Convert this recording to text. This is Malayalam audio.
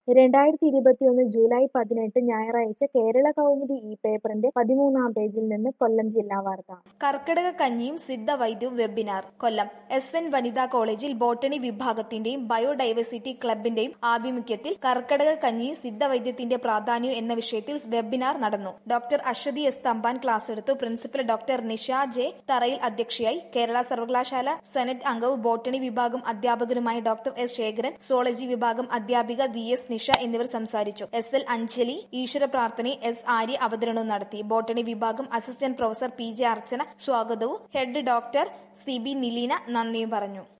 2021 ജൂലൈ 18 ഞായറാഴ്ച കേരള കൗമുദി ഈ പേപ്പറിന്റെ 13-ാം പേജിൽ നിന്ന് കൊല്ലം ജില്ലാ വാർത്ത. കർക്കിടക കഞ്ഞിയും സിദ്ധവൈദ്യവും വെബിനാർ. കൊല്ലം SN വനിതാ കോളേജിൽ ബോട്ടണി വിഭാഗത്തിന്റെയും ബയോഡൈവേഴ്സിറ്റി ക്ലബിന്റെയും ആഭിമുഖ്യത്തിൽ കർക്കിടക കഞ്ഞിയും സിദ്ധവൈദ്യത്തിന്റെ പ്രാധാന്യവും എന്ന വിഷയത്തിൽ വെബിനാർ നടന്നു. Doctor Aswathy S Thampan class എടുത്തു. Principal doctor Nisha J Tharayil അധ്യക്ഷയായി. കേരള സർവകലാശാല സെനറ്റ് അംഗവും ബോട്ടണി വിഭാഗം അധ്യാപകരുമായ ഡോക്ടർ S ശേഖരൻ, സുവോളജി വിഭാഗം അധ്യാപിക VS നിഷ എന്നിവർ സംസാരിച്ചു. SL അഞ്ജലി ഈശ്വര പ്രാർത്ഥനയും S ആര്യ അവതരണവും നടത്തി. ബോട്ടണി വിഭാഗം അസിസ്റ്റന്റ് പ്രൊഫസർ PJ അർച്ചന സ്വാഗതവും ഹെഡ് ഡോക്ടർ CB നിലീന നന്ദിയും പറഞ്ഞു.